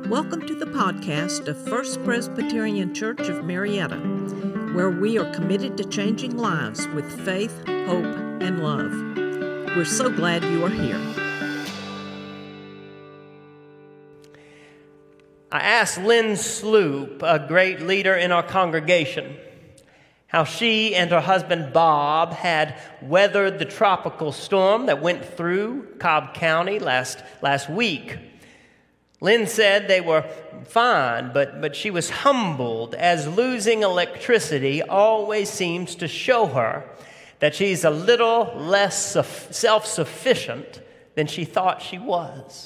Welcome to the podcast of First Presbyterian Church of Marietta, where we are committed to changing lives with faith, hope, and love. We're so glad you are here. I asked Lynn Sloop, a great leader in our congregation, how she and her husband Bob had weathered the tropical storm that went through Cobb County last week. Lynn said they were fine, but she was humbled, as losing electricity always seems to show her that she's a little less self-sufficient than she thought she was.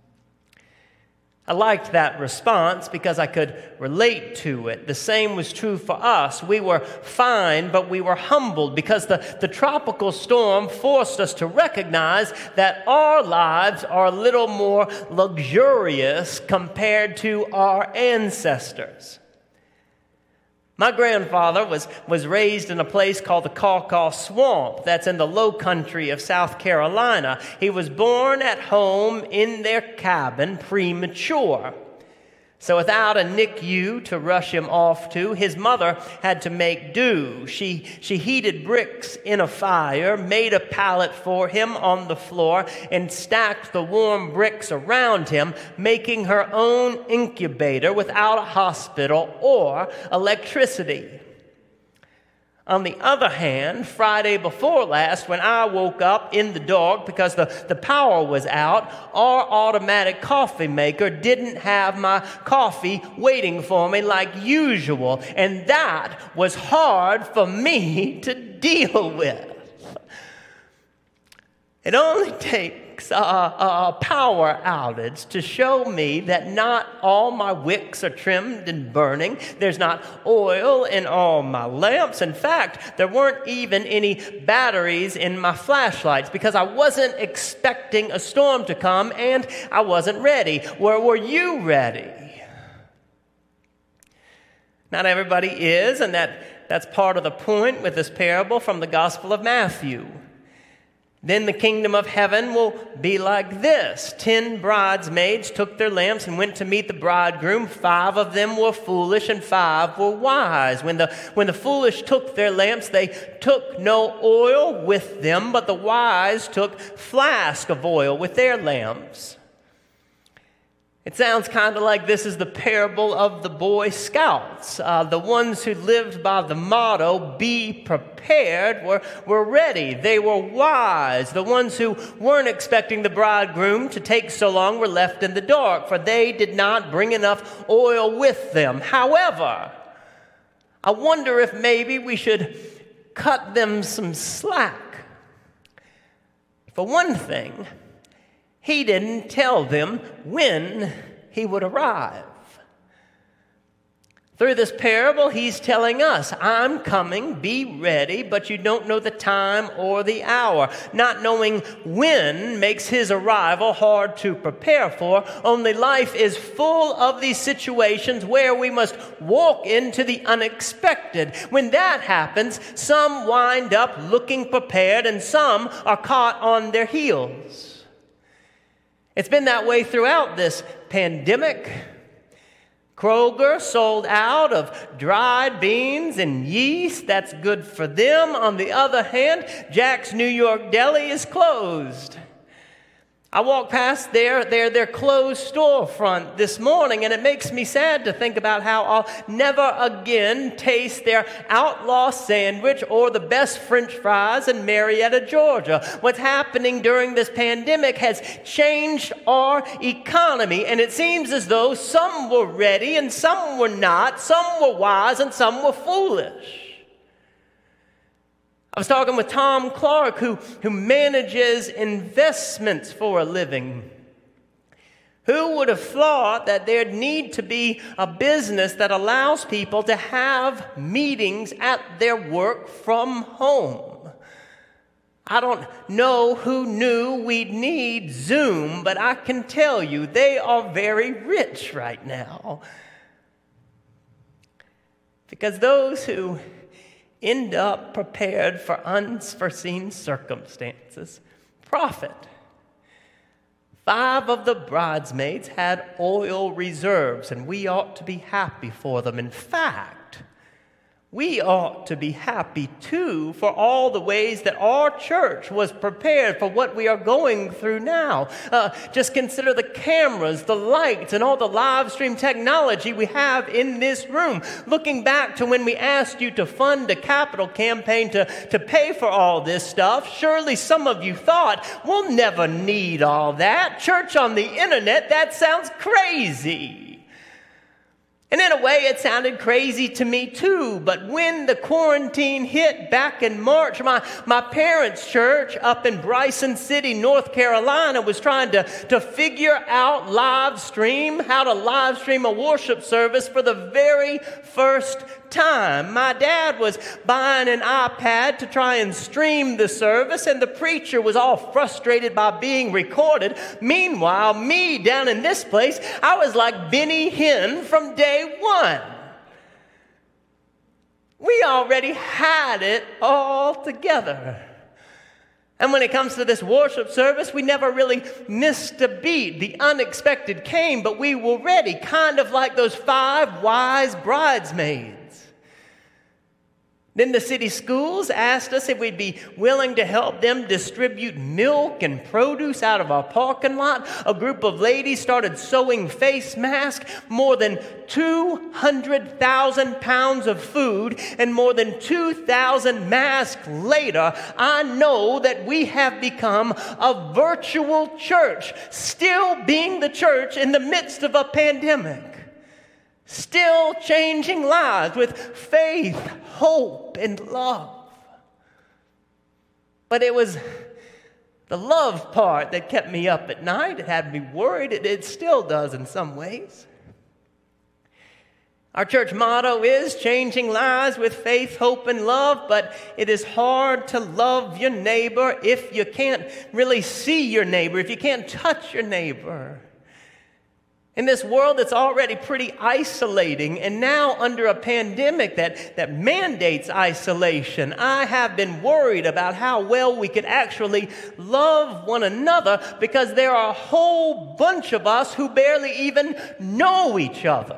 I liked that response because I could relate to it. The same was true for us. We were fine, but we were humbled because the tropical storm forced us to recognize that our lives are a little more luxurious compared to our ancestors. My grandfather was raised in a place called the Caw Swamp that's in the low country of South Carolina. He was born at home in their cabin premature. So without a NICU to rush him off to, his mother had to make do. She heated bricks in a fire, made a pallet for him on the floor, and stacked the warm bricks around him, making her own incubator without a hospital or electricity. On the other hand, Friday before last, when I woke up in the dark because the power was out, our automatic coffee maker didn't have my coffee waiting for me like usual, and that was hard for me to deal with. It only takes a power outage to show me that not all my wicks are trimmed and burning. There's not oil in all my lamps. In fact, there weren't even any batteries in my flashlights because I wasn't expecting a storm to come and I wasn't ready. Were you ready? Not everybody is, and that's part of the point with this parable from the Gospel of Matthew. Then the kingdom of heaven will be like this. 10 bridesmaids took their lamps and went to meet the bridegroom. 5 of them were foolish and 5 were wise. When the foolish took their lamps, they took no oil with them, but the wise took flask of oil with their lamps. It sounds kind of like this is the parable of the Boy Scouts. The ones who lived by the motto, be prepared, were ready. They were wise. The ones who weren't expecting the bridegroom to take so long were left in the dark, for they did not bring enough oil with them. However, I wonder if maybe we should cut them some slack. For one thing, he didn't tell them when he would arrive. Through this parable, he's telling us, I'm coming, be ready, but you don't know the time or the hour. Not knowing when makes his arrival hard to prepare for. Only life is full of these situations where we must walk into the unexpected. When that happens, some wind up looking prepared and some are caught on their heels. It's been that way throughout this pandemic. Kroger sold out of dried beans and yeast. That's good for them. On the other hand, Jack's New York Deli is closed. I walked past their closed storefront this morning, and it makes me sad to think about how I'll never again taste their outlaw sandwich or the best French fries in Marietta, Georgia. What's happening during this pandemic has changed our economy, and it seems as though some were ready and some were not, some were wise and some were foolish. I was talking with Tom Clark, who manages investments for a living. Who would have thought that there'd need to be a business that allows people to have meetings at their work from home? I don't know who knew we'd need Zoom, but I can tell you they are very rich right now. Because those who end up prepared for unforeseen circumstances profit. 5 of the bridesmaids had oil reserves, and we ought to be happy for them. In fact, we ought to be happy, too, for all the ways that our church was prepared for what we are going through now. Just consider the cameras, the lights, and all the live stream technology we have in this room. Looking back to when we asked you to fund a capital campaign to pay for all this stuff, surely some of you thought, we'll never need all that. Church on the internet, that sounds crazy. And in a way, it sounded crazy to me too. But when the quarantine hit back in March, my parents' church up in Bryson City, North Carolina, was trying to figure out how to live stream a worship service for the very first time. My dad was buying an iPad to try and stream the service, and the preacher was all frustrated by being recorded. Meanwhile, me down in this place, I was like Benny Hinn from day one. We already had it all together. And when it comes to this worship service, we never really missed a beat. The unexpected came, but we were ready, kind of like those 5 wise bridesmaids. Then the city schools asked us if we'd be willing to help them distribute milk and produce out of our parking lot. A group of ladies started sewing face masks. More than 200,000 pounds of food and more than 2,000 masks later, I know that we have become a virtual church, still being the church in the midst of a pandemic. Still changing lives with faith, hope, and love. But it was the love part that kept me up at night. It had me worried. It still does in some ways. Our church motto is changing lives with faith, hope, and love, but it is hard to love your neighbor if you can't really see your neighbor, if you can't touch your neighbor. In this world that's already pretty isolating, and now under a pandemic that mandates isolation, I have been worried about how well we could actually love one another, because there are a whole bunch of us who barely even know each other.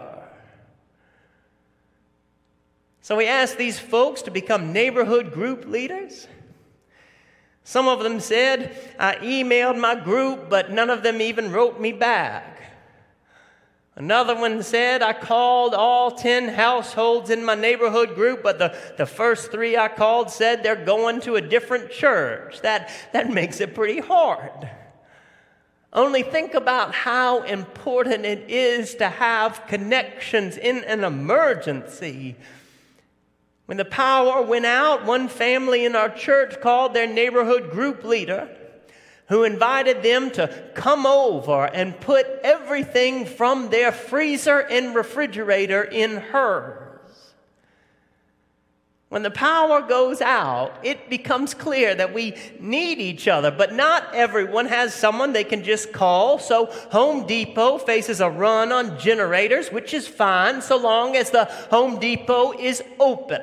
So we asked these folks to become neighborhood group leaders. Some of them said, I emailed my group, but none of them even wrote me back. Another one said, I called all 10 households in my neighborhood group, but the first 3 I called said they're going to a different church. That makes it pretty hard. Only think about how important it is to have connections in an emergency. When the power went out, one family in our church called their neighborhood group leader, who invited them to come over and put everything from their freezer and refrigerator in hers. When the power goes out, it becomes clear that we need each other, but not everyone has someone they can just call. So Home Depot faces a run on generators, which is fine so long as the Home Depot is open.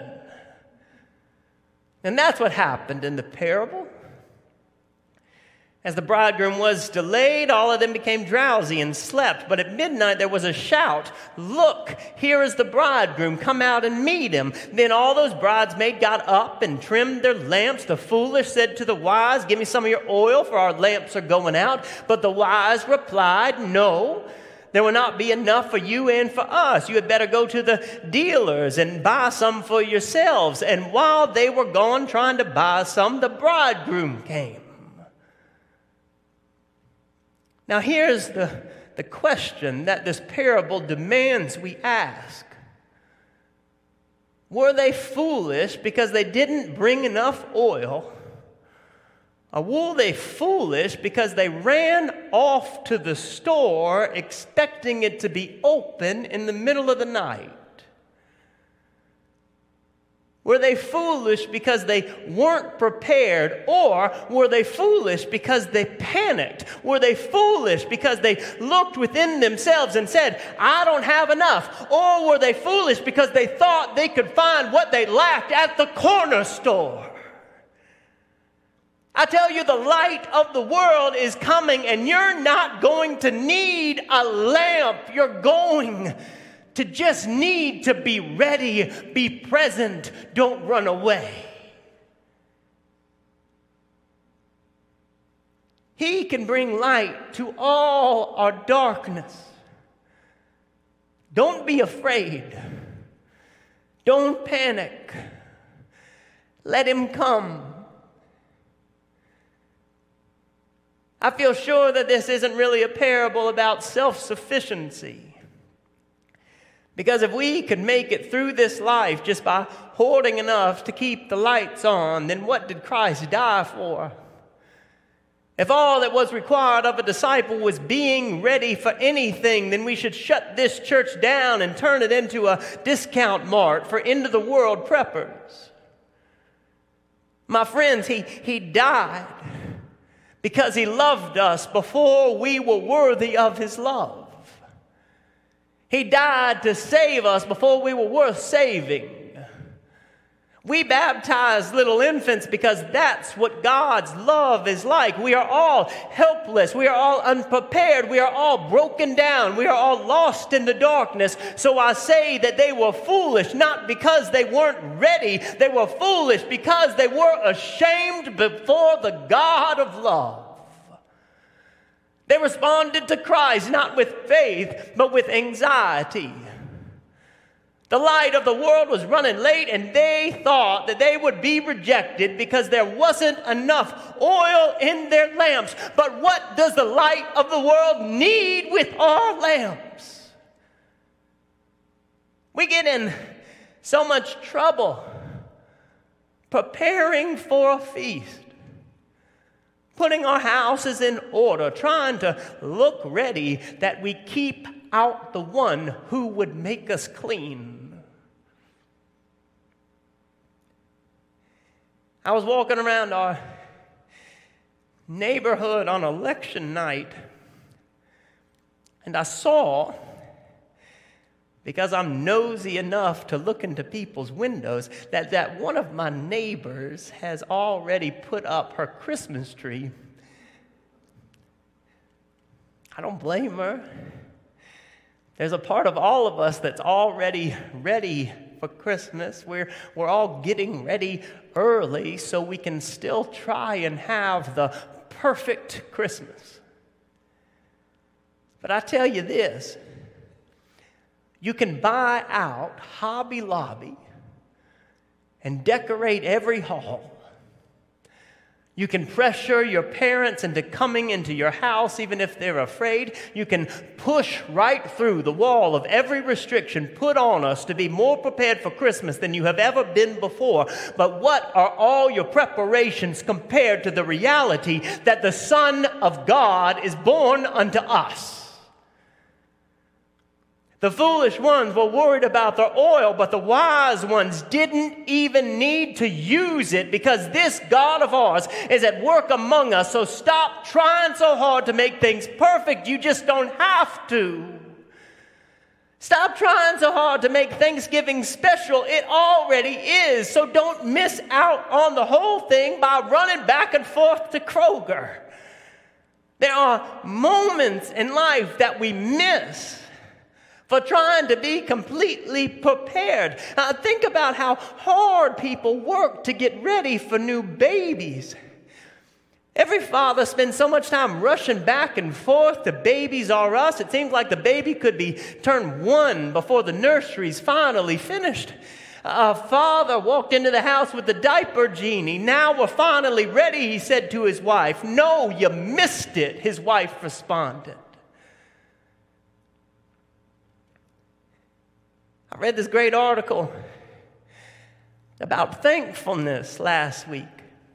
And that's what happened in the parable. As the bridegroom was delayed, all of them became drowsy and slept. But at midnight there was a shout, look, here is the bridegroom, come out and meet him. Then all those bridesmaids got up and trimmed their lamps. The foolish said to the wise, give me some of your oil, for our lamps are going out. But the wise replied, no, there will not be enough for you and for us. You had better go to the dealers and buy some for yourselves. And while they were gone trying to buy some, the bridegroom came. Now here's the question that this parable demands we ask. Were they foolish because they didn't bring enough oil? Or were they foolish because they ran off to the store expecting it to be open in the middle of the night? Were they foolish because they weren't prepared? Or were they foolish because they panicked? Were they foolish because they looked within themselves and said, I don't have enough? Or were they foolish because they thought they could find what they lacked at the corner store? I tell you, the light of the world is coming, and you're not going to need a lamp. You're going to just need to be ready, be present, don't run away. He can bring light to all our darkness. Don't be afraid. Don't panic. Let him come. I feel sure that this isn't really a parable about self-sufficiency. Because if we could make it through this life just by hoarding enough to keep the lights on, then what did Christ die for? If all that was required of a disciple was being ready for anything, then we should shut this church down and turn it into a discount mart for end-of-the-world preppers. My friends, he died because he loved us before we were worthy of his love. He died to save us before we were worth saving. We baptize little infants because that's what God's love is like. We are all helpless. We are all unprepared. We are all broken down. We are all lost in the darkness. So I say that they were foolish, not because they weren't ready. They were foolish because they were ashamed before the God of love. They responded to Christ not with faith, but with anxiety. The light of the world was running late, and they thought that they would be rejected because there wasn't enough oil in their lamps. But what does the light of the world need with our lamps? We get in so much trouble preparing for a feast, putting our houses in order, trying to look ready, that we keep out the one who would make us clean. I was walking around our neighborhood on election night, and I saw, because I'm nosy enough to look into people's windows, that one of my neighbors has already put up her Christmas tree. I don't blame her. There's a part of all of us that's already ready for Christmas. We're all getting ready early so we can still try and have the perfect Christmas. But I tell you this, you can buy out Hobby Lobby and decorate every hall. You can pressure your parents into coming into your house even if they're afraid. You can push right through the wall of every restriction put on us to be more prepared for Christmas than you have ever been before. But what are all your preparations compared to the reality that the Son of God is born unto us? The foolish ones were worried about their oil, but the wise ones didn't even need to use it because this God of ours is at work among us. So stop trying so hard to make things perfect. You just don't have to. Stop trying so hard to make Thanksgiving special. It already is. So don't miss out on the whole thing by running back and forth to Kroger. There are moments in life that we miss for trying to be completely prepared. Think about how hard people work to get ready for new babies. Every father spends so much time rushing back and forth to Babies R Us. It seems like the baby could be turned 1 before the nursery's finally finished. A father walked into the house with the diaper genie. Now we're finally ready, he said to his wife. No, you missed it, his wife responded. I read this great article about thankfulness last week.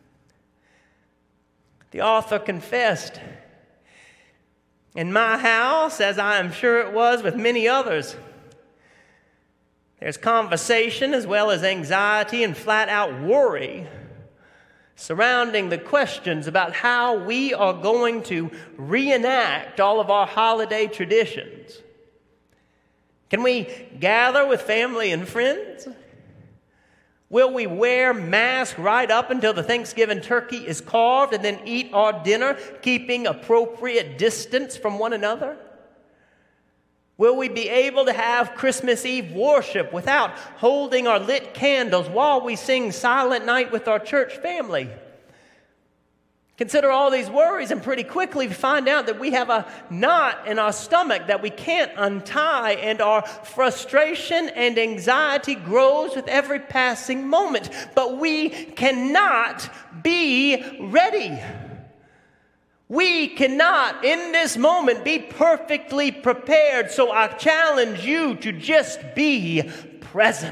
The author confessed, in my house, as I am sure it was with many others, there's conversation as well as anxiety and flat-out worry surrounding the questions about how we are going to reenact all of our holiday traditions. Can we gather with family and friends? Will we wear masks right up until the Thanksgiving turkey is carved and then eat our dinner, keeping appropriate distance from one another? Will we be able to have Christmas Eve worship without holding our lit candles while we sing Silent Night with our church family? Consider all these worries, and pretty quickly we find out that we have a knot in our stomach that we can't untie, and our frustration and anxiety grows with every passing moment. But we cannot be ready. We cannot, in this moment, be perfectly prepared. So I challenge you to just be present.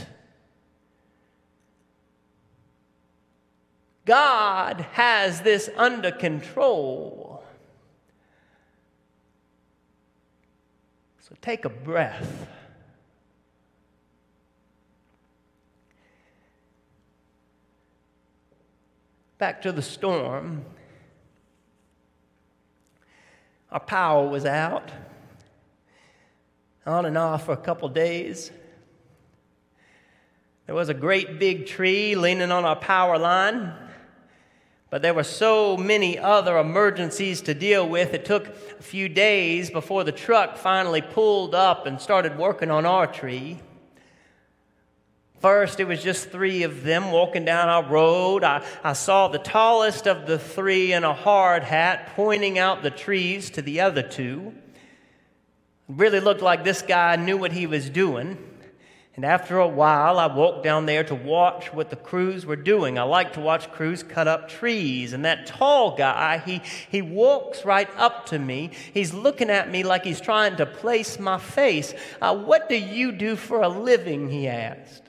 God has this under control. So take a breath. Back to the storm. Our power was out, on and off for a couple days. There was a great big tree leaning on our power line, but there were so many other emergencies to deal with. It took a few days before the truck finally pulled up and started working on our tree. First, it was just 3 of them walking down our road. I saw the tallest of the 3 in a hard hat pointing out the trees to the other 2. It really looked like this guy knew what he was doing. And after a while, I walked down there to watch what the crews were doing. I like to watch crews cut up trees. And that tall guy, he walks right up to me. He's looking at me like he's trying to place my face. What do you do for a living? He asked.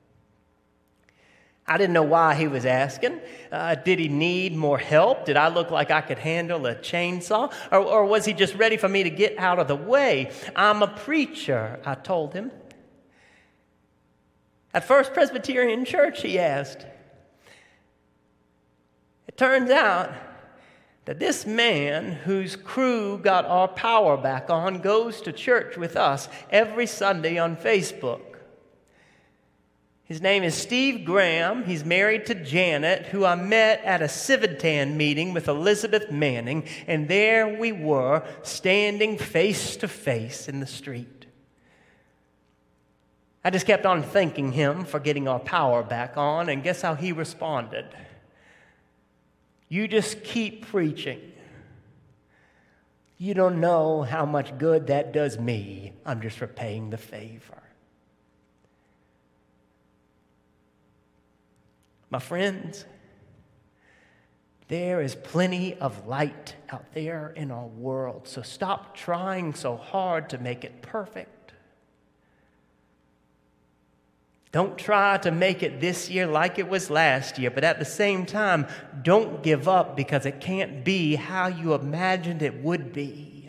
I didn't know why he was asking. Did he need more help? Did I look like I could handle a chainsaw? Or was he just ready for me to get out of the way? I'm a preacher, I told him. At First Presbyterian Church, he asked. It turns out that this man whose crew got our power back on goes to church with us every Sunday on Facebook. His name is Steve Graham. He's married to Janet, who I met at a Civitan meeting with Elizabeth Manning, and there we were, standing face to face in the street. I just kept on thanking him for getting our power back on, and guess how he responded? You just keep preaching. You don't know how much good that does me. I'm just repaying the favor. My friends, there is plenty of light out there in our world, so stop trying so hard to make it perfect. Don't try to make it this year like it was last year, but at the same time, don't give up because it can't be how you imagined it would be.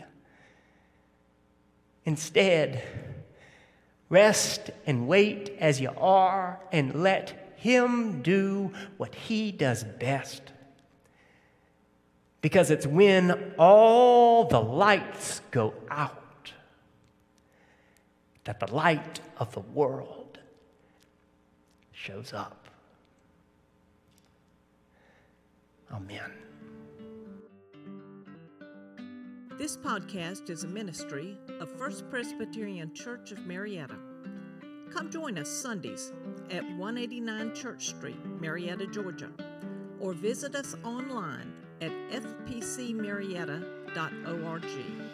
Instead, rest and wait as you are and let Him do what He does best. Because it's when all the lights go out that the light of the world shows up. Amen. This podcast is a ministry of First Presbyterian Church of Marietta. Come join us Sundays at 189 Church Street, Marietta, Georgia, or visit us online at fpcmarietta.org.